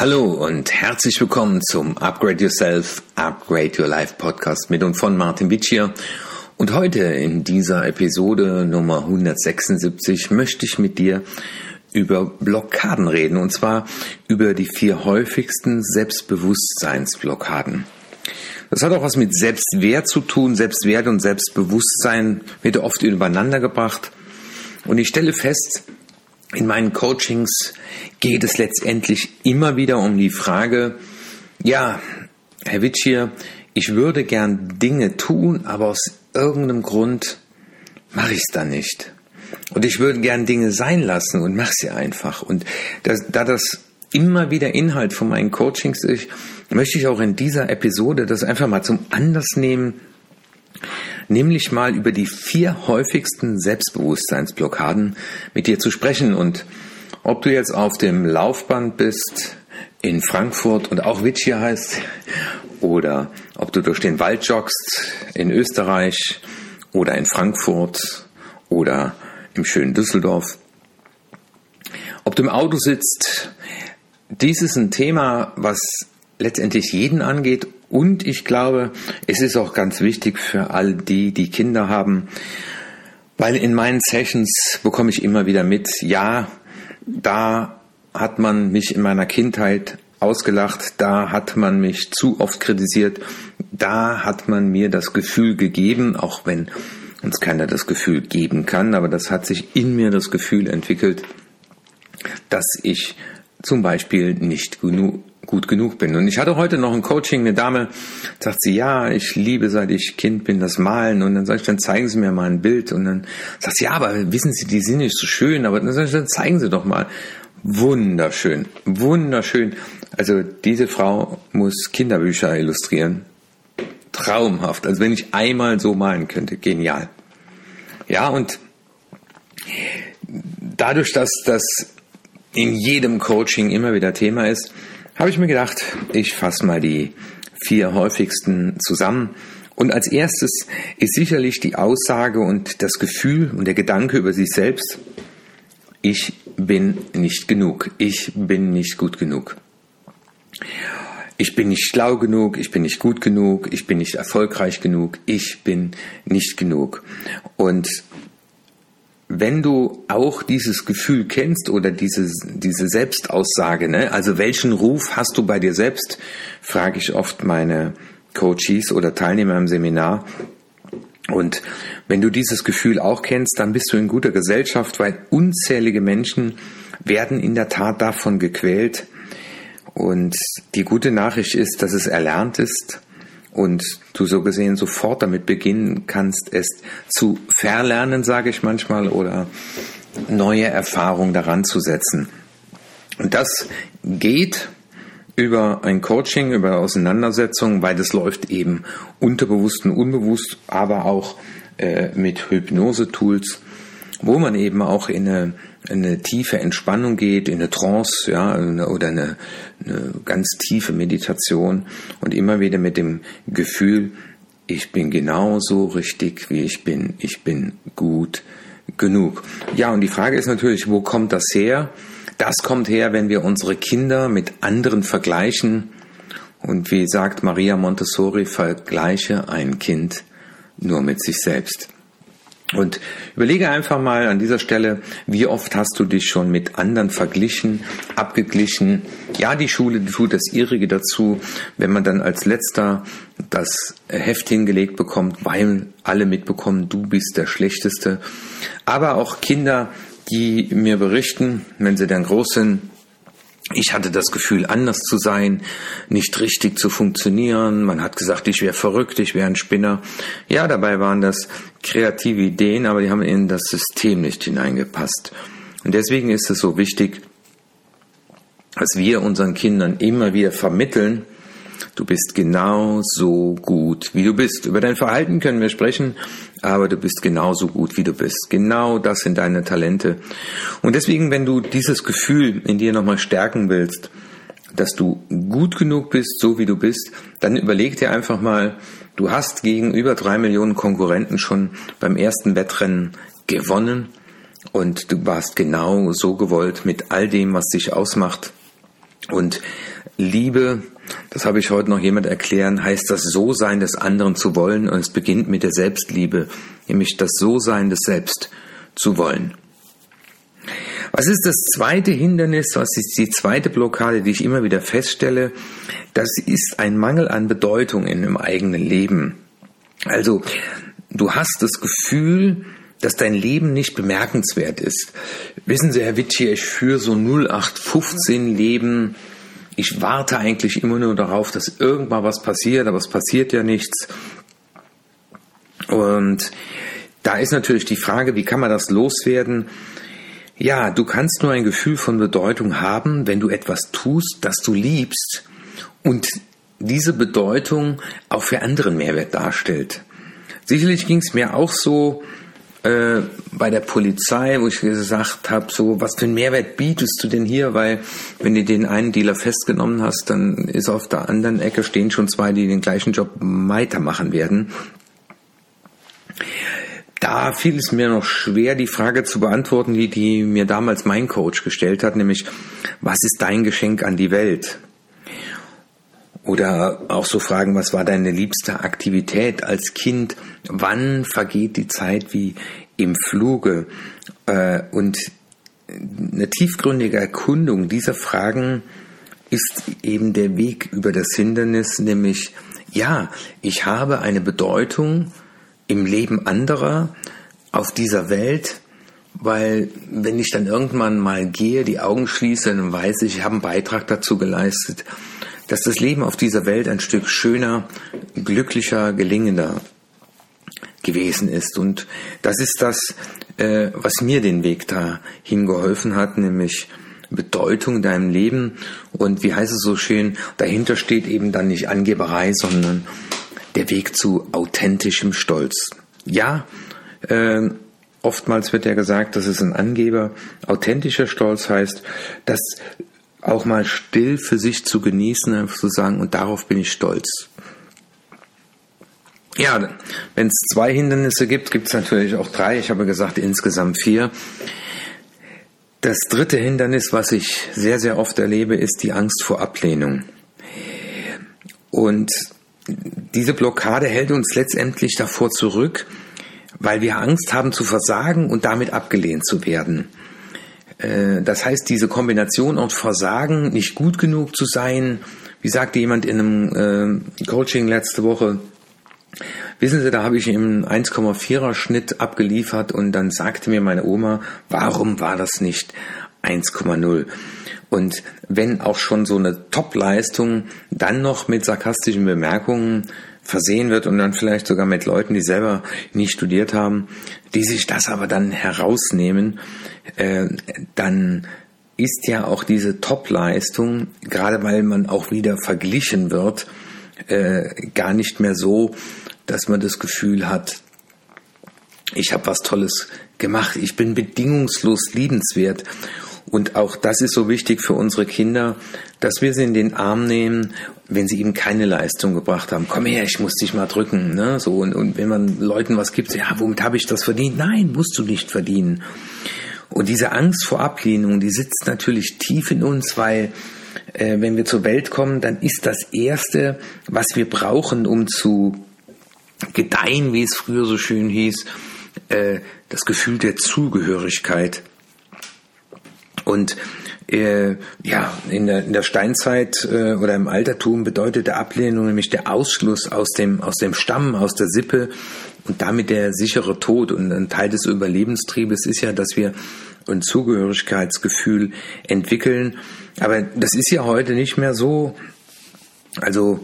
Hallo und herzlich willkommen zum Upgrade Yourself, Upgrade Your Life Podcast mit und von Martin Witsch hier. Und heute in dieser Episode Nummer 176 möchte ich mit dir über Blockaden reden, und zwar über die 4 häufigsten Selbstbewusstseinsblockaden. Das hat auch was mit Selbstwert zu tun. Selbstwert und Selbstbewusstsein wird oft übereinander gebracht. Und ich stelle fest, in meinen Coachings geht es letztendlich immer wieder um die Frage, ja, Herr Witsch hier, ich würde gern Dinge tun, aber aus irgendeinem Grund mache ich es dann nicht. Und ich würde gern Dinge sein lassen und mache sie einfach. Und da das immer wieder Inhalt von meinen Coachings ist, möchte ich auch in dieser Episode das einfach mal zum Anlass nehmen, nämlich mal über die 4 häufigsten Selbstbewusstseinsblockaden mit dir zu sprechen. Und ob du jetzt auf dem Laufband bist in Frankfurt und auch Witsch hier heißt, oder ob du durch den Wald joggst in Österreich oder in Frankfurt oder im schönen Düsseldorf, ob du im Auto sitzt, dies ist ein Thema, was letztendlich jeden angeht. Und ich glaube, es ist auch ganz wichtig für all die Kinder haben, weil in meinen Sessions bekomme ich immer wieder mit, ja, da hat man mich in meiner Kindheit ausgelacht, da hat man mich zu oft kritisiert, da hat man mir das Gefühl gegeben, auch wenn uns keiner das Gefühl geben kann, aber das hat sich in mir das Gefühl entwickelt, dass ich zum Beispiel nicht gut genug bin. Und ich hatte heute noch ein Coaching, eine Dame, sagt sie, ja, ich liebe, seit ich Kind bin, das Malen. Und dann sage ich, dann zeigen Sie mir mal ein Bild. Und dann sagt sie, ja, aber wissen Sie, die sind nicht so schön. Aber dann sage ich, dann zeigen Sie doch mal. Wunderschön, wunderschön. Also diese Frau muss Kinderbücher illustrieren. Traumhaft. Also wenn ich einmal so malen könnte, genial. Ja, und dadurch, dass das in jedem Coaching immer wieder Thema ist, habe ich mir gedacht, ich fasse mal die 4 häufigsten zusammen. Und als erstes ist sicherlich die Aussage und das Gefühl und der Gedanke über sich selbst, ich bin nicht genug, ich bin nicht gut genug. Ich bin nicht schlau genug, ich bin nicht gut genug, ich bin nicht erfolgreich genug, ich bin nicht genug. Und wenn du auch dieses Gefühl kennst oder diese Selbstaussage, ne? Also welchen Ruf hast du bei dir selbst, frage ich oft meine Coaches oder Teilnehmer im Seminar. Und wenn du dieses Gefühl auch kennst, dann bist du in guter Gesellschaft, weil unzählige Menschen werden in der Tat davon gequält. Und die gute Nachricht ist, dass es erlernt ist und du so gesehen sofort damit beginnen kannst, es zu verlernen, sage ich manchmal, oder neue Erfahrungen daran zu setzen. Und das geht über ein Coaching, über Auseinandersetzungen, weil das läuft eben unterbewusst und unbewusst, aber auch mit Hypnose-Tools, wo man eben auch in eine tiefe Entspannung geht, in eine Trance, ja, oder eine ganz tiefe Meditation und immer wieder mit dem Gefühl, ich bin genauso richtig, wie ich bin gut genug. Ja, und die Frage ist natürlich, wo kommt das her? Das kommt her, wenn wir unsere Kinder mit anderen vergleichen. Und wie sagt Maria Montessori, vergleiche ein Kind nur mit sich selbst. Und überlege einfach mal an dieser Stelle, wie oft hast du dich schon mit anderen verglichen, abgeglichen. Ja, die Schule tut das ihrige dazu, wenn man dann als Letzter das Heft hingelegt bekommt, weil alle mitbekommen, du bist der Schlechteste. Aber auch Kinder, die mir berichten, wenn sie dann groß sind, ich hatte das Gefühl, anders zu sein, nicht richtig zu funktionieren. Man hat gesagt, ich wäre verrückt, ich wäre ein Spinner. Ja, dabei waren das kreative Ideen, aber die haben in das System nicht hineingepasst. Und deswegen ist es so wichtig, dass wir unseren Kindern immer wieder vermitteln, du bist genauso gut, wie du bist. Über dein Verhalten können wir sprechen, aber du bist genauso gut, wie du bist. Genau das sind deine Talente. Und deswegen, wenn du dieses Gefühl in dir nochmal stärken willst, dass du gut genug bist, so wie du bist, dann überleg dir einfach mal, du hast gegen über 3 Millionen Konkurrenten schon beim ersten Wettrennen gewonnen und du warst genau so gewollt mit all dem, was dich ausmacht. Und Liebe, das habe ich heute noch jemand erklären, heißt das So-Sein des anderen zu wollen, und es beginnt mit der Selbstliebe, nämlich das So-Sein des Selbst zu wollen. Was ist das zweite Hindernis, was ist die zweite Blockade, die ich immer wieder feststelle? Das ist ein Mangel an Bedeutung in dem eigenen Leben. Also, du hast das Gefühl, dass dein Leben nicht bemerkenswert ist. Wissen Sie, Herr Witschier, ich führe so 0815 Leben. Ich warte eigentlich immer nur darauf, dass irgendwann was passiert, aber es passiert ja nichts. Und da ist natürlich die Frage, wie kann man das loswerden? Ja, du kannst nur ein Gefühl von Bedeutung haben, wenn du etwas tust, das du liebst und diese Bedeutung auch für anderen Mehrwert darstellt. Sicherlich ging es mir auch so bei der Polizei, wo ich gesagt habe, so, was für einen Mehrwert bietest du denn hier? Weil wenn du den einen Dealer festgenommen hast, dann ist auf der anderen Ecke stehen schon zwei, die den gleichen Job weitermachen werden. Da fiel es mir noch schwer, die Frage zu beantworten, die mir damals mein Coach gestellt hat, nämlich, was ist dein Geschenk an die Welt? Oder auch so Fragen, was war deine liebste Aktivität als Kind? Wann vergeht die Zeit wie im Fluge? Und eine tiefgründige Erkundung dieser Fragen ist eben der Weg über das Hindernis, nämlich, ja, ich habe eine Bedeutung im Leben anderer auf dieser Welt, weil wenn ich dann irgendwann mal gehe, die Augen schließe, dann weiß ich, ich habe einen Beitrag dazu geleistet, dass das Leben auf dieser Welt ein Stück schöner, glücklicher, gelingender gewesen ist. Und das ist das, was mir den Weg dahin geholfen hat, nämlich Bedeutung in deinem Leben. Und wie heißt es so schön, dahinter steht eben dann nicht Angeberei, sondern der Weg zu authentischem Stolz. Ja, oftmals wird ja gesagt, das ist ein Angeber. Authentischer Stolz heißt, dass auch mal still für sich zu genießen, einfach zu sagen, und darauf bin ich stolz. Ja, wenn es 2 Hindernisse gibt, gibt es natürlich auch 3. Ich habe gesagt, insgesamt 4. Das dritte Hindernis, was ich sehr, sehr oft erlebe, ist die Angst vor Ablehnung. Und diese Blockade hält uns letztendlich davor zurück, weil wir Angst haben zu versagen und damit abgelehnt zu werden. Das heißt, diese Kombination aus Versagen, nicht gut genug zu sein, wie sagte jemand in einem Coaching letzte Woche, wissen Sie, da habe ich im 1,4er Schnitt abgeliefert und dann sagte mir meine Oma, warum war das nicht 1,0? Und wenn auch schon so eine Top-Leistung dann noch mit sarkastischen Bemerkungen versehen wird und dann vielleicht sogar mit Leuten, die selber nie studiert haben, die sich das aber dann herausnehmen, dann ist ja auch diese Top-Leistung, gerade weil man auch wieder verglichen wird, gar nicht mehr so, dass man das Gefühl hat, ich habe was Tolles gemacht, ich bin bedingungslos liebenswert. Und auch das ist so wichtig für unsere Kinder, dass wir sie in den Arm nehmen, wenn sie eben keine Leistung gebracht haben. Komm her, ich muss dich mal drücken. Ne? So, und wenn man Leuten was gibt, ja, womit habe ich das verdient? Nein, musst du nicht verdienen. Und diese Angst vor Ablehnung, die sitzt natürlich tief in uns, weil wenn wir zur Welt kommen, dann ist das Erste, was wir brauchen, um zu gedeihen, wie es früher so schön hieß, das Gefühl der Zugehörigkeit. Und ja, in der Steinzeit oder im Altertum bedeutete Ablehnung nämlich der Ausschluss aus dem Stamm, aus der Sippe und damit der sichere Tod. Und ein Teil des Überlebenstriebes ist ja, dass wir ein Zugehörigkeitsgefühl entwickeln. Aber das ist ja heute nicht mehr so. Also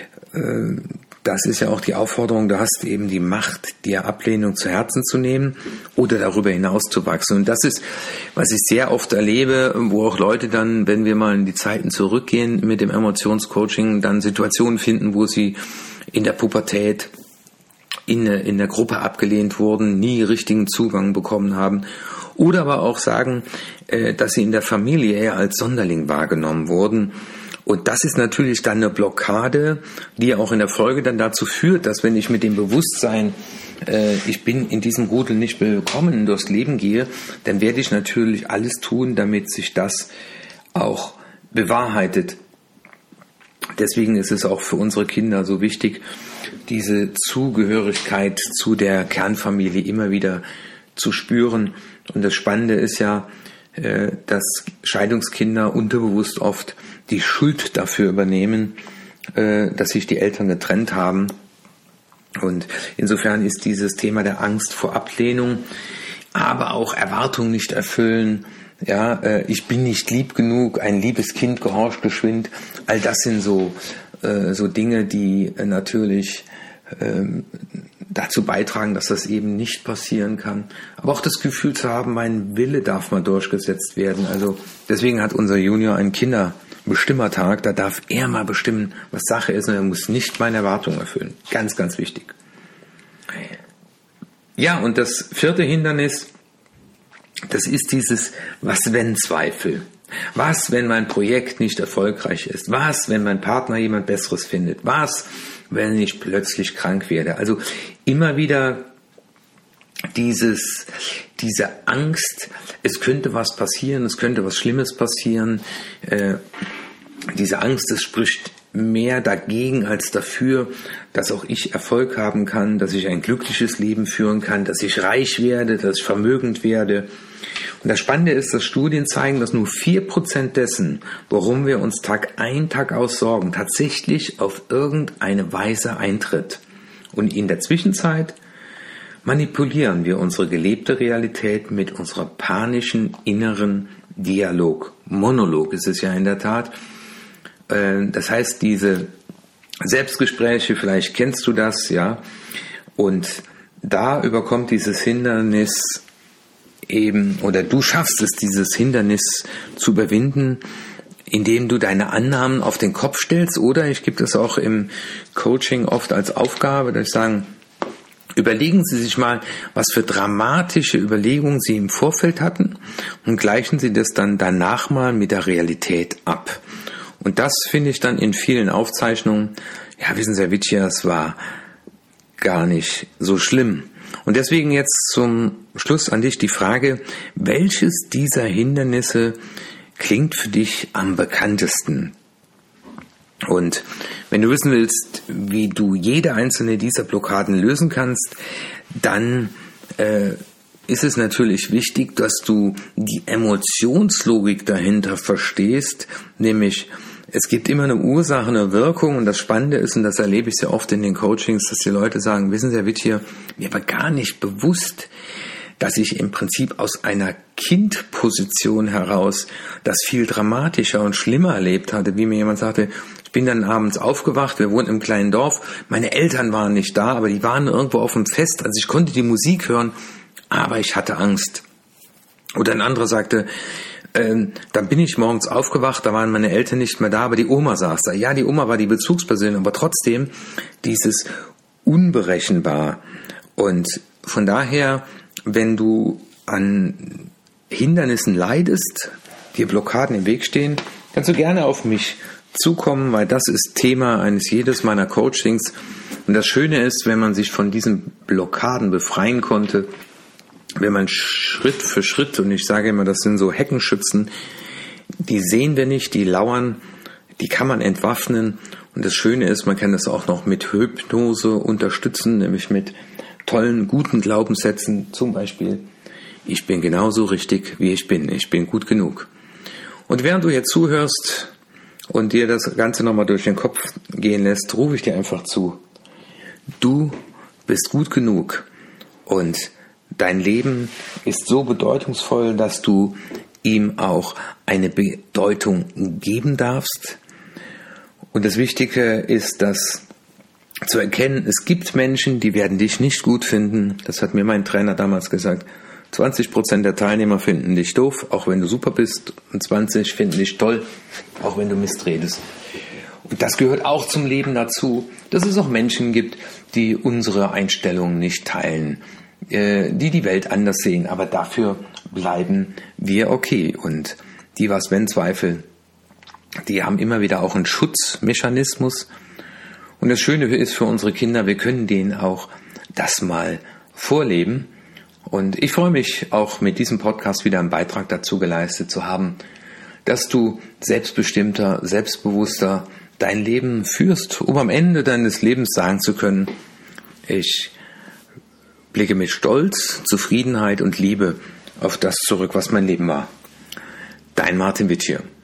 das ist ja auch die Aufforderung, du hast eben die Macht, dir Ablehnung zu Herzen zu nehmen oder darüber hinaus zu wachsen. Und das ist, was ich sehr oft erlebe, wo auch Leute dann, wenn wir mal in die Zeiten zurückgehen mit dem Emotionscoaching, dann Situationen finden, wo sie in der Pubertät in der Gruppe abgelehnt wurden, nie richtigen Zugang bekommen haben. Oder aber auch sagen, dass sie in der Familie eher als Sonderling wahrgenommen wurden. Und das ist natürlich dann eine Blockade, die auch in der Folge dann dazu führt, dass wenn ich mit dem Bewusstsein, ich bin in diesem Rudel nicht willkommen, durchs Leben gehe, dann werde ich natürlich alles tun, damit sich das auch bewahrheitet. Deswegen ist es auch für unsere Kinder so wichtig, diese Zugehörigkeit zu der Kernfamilie immer wieder zu spüren. Und das Spannende ist ja, dass Scheidungskinder unterbewusst oft die Schuld dafür übernehmen, dass sich die Eltern getrennt haben. Und insofern ist dieses Thema der Angst vor Ablehnung, aber auch Erwartungen nicht erfüllen, ich bin nicht lieb genug, ein liebes Kind gehorcht geschwind, all das sind so Dinge, die natürlich dazu beitragen, dass das eben nicht passieren kann. Aber auch das Gefühl zu haben, mein Wille darf mal durchgesetzt werden. Also deswegen hat unser Junior einen Kinderbestimmertag, da darf er mal bestimmen, was Sache ist, und er muss nicht meine Erwartungen erfüllen. Ganz, ganz wichtig. Ja, und das 4. Hindernis, das ist dieses Was-wenn-Zweifel. Was, wenn mein Projekt nicht erfolgreich ist? Was, wenn mein Partner jemand Besseres findet? Was, wenn ich plötzlich krank werde? Also immer wieder diese Angst, es könnte was passieren, es könnte was Schlimmes passieren. Diese Angst, es spricht mehr dagegen als dafür, dass auch ich Erfolg haben kann, dass ich ein glückliches Leben führen kann, dass ich reich werde, dass ich vermögend werde. Und das Spannende ist, dass Studien zeigen, dass nur 4% dessen, worum wir uns Tag ein, Tag aus sorgen, tatsächlich auf irgendeine Weise eintritt. Und in der Zwischenzeit manipulieren wir unsere gelebte Realität mit unserer panischen inneren Dialog. Monolog ist es ja in der Tat. Das heißt, diese Selbstgespräche, vielleicht kennst du das, ja, und da überkommt dieses Hindernis eben, oder du schaffst es, dieses Hindernis zu überwinden, indem du deine Annahmen auf den Kopf stellst, oder ich gebe das auch im Coaching oft als Aufgabe, dass ich sage, überlegen Sie sich mal, was für dramatische Überlegungen Sie im Vorfeld hatten und gleichen Sie das dann danach mal mit der Realität ab. Und das finde ich dann in vielen Aufzeichnungen, ja, wissen Sie, Herr Witschier, es war gar nicht so schlimm. Und deswegen jetzt zum Schluss an dich die Frage, welches dieser Hindernisse klingt für dich am bekanntesten? Und wenn du wissen willst, wie du jede einzelne dieser Blockaden lösen kannst, dann ist es natürlich wichtig, dass du die Emotionslogik dahinter verstehst, nämlich es gibt immer eine Ursache, eine Wirkung, und das Spannende ist, und das erlebe ich sehr oft in den Coachings, dass die Leute sagen, wissen Sie, Herr Witschier, mir war gar nicht bewusst, dass ich im Prinzip aus einer Kindposition heraus das viel dramatischer und schlimmer erlebt hatte, wie mir jemand sagte, ich bin dann abends aufgewacht, wir wohnen im kleinen Dorf, meine Eltern waren nicht da, aber die waren irgendwo auf dem Fest, also ich konnte die Musik hören, aber ich hatte Angst. Oder ein anderer sagte, dann bin ich morgens aufgewacht, da waren meine Eltern nicht mehr da, aber die Oma saß da. Ja, die Oma war die Bezugsperson, aber trotzdem dieses unberechenbar. Und von daher, wenn du an Hindernissen leidest, dir Blockaden im Weg stehen, kannst du gerne auf mich zukommen, weil das ist Thema eines jedes meiner Coachings. Und das Schöne ist, wenn man sich von diesen Blockaden befreien konnte, wenn man Schritt für Schritt, und ich sage immer, das sind so Heckenschützen, die sehen wir nicht, die lauern, die kann man entwaffnen. Und das Schöne ist, man kann das auch noch mit Hypnose unterstützen, nämlich mit tollen, guten Glaubenssätzen, zum Beispiel, ich bin genauso richtig, wie ich bin gut genug. Und während du jetzt zuhörst und dir das Ganze nochmal durch den Kopf gehen lässt, rufe ich dir einfach zu, du bist gut genug und dein Leben ist so bedeutungsvoll, dass du ihm auch eine Bedeutung geben darfst. Und das Wichtige ist, das zu erkennen, es gibt Menschen, die werden dich nicht gut finden. Das hat mir mein Trainer damals gesagt. 20% der Teilnehmer finden dich doof, auch wenn du super bist. Und 20 finden dich toll, auch wenn du Mist redest. Und das gehört auch zum Leben dazu, dass es auch Menschen gibt, die unsere Einstellungen nicht teilen, die Welt anders sehen, aber dafür bleiben wir okay. Und die Was-wenn-Zweifel, die haben immer wieder auch einen Schutzmechanismus. Und das Schöne ist für unsere Kinder, wir können denen auch das mal vorleben. Und ich freue mich auch mit diesem Podcast wieder einen Beitrag dazu geleistet zu haben, dass du selbstbestimmter, selbstbewusster dein Leben führst, um am Ende deines Lebens sagen zu können, ich blicke mit Stolz, Zufriedenheit und Liebe auf das zurück, was mein Leben war. Dein Martin Witt hier.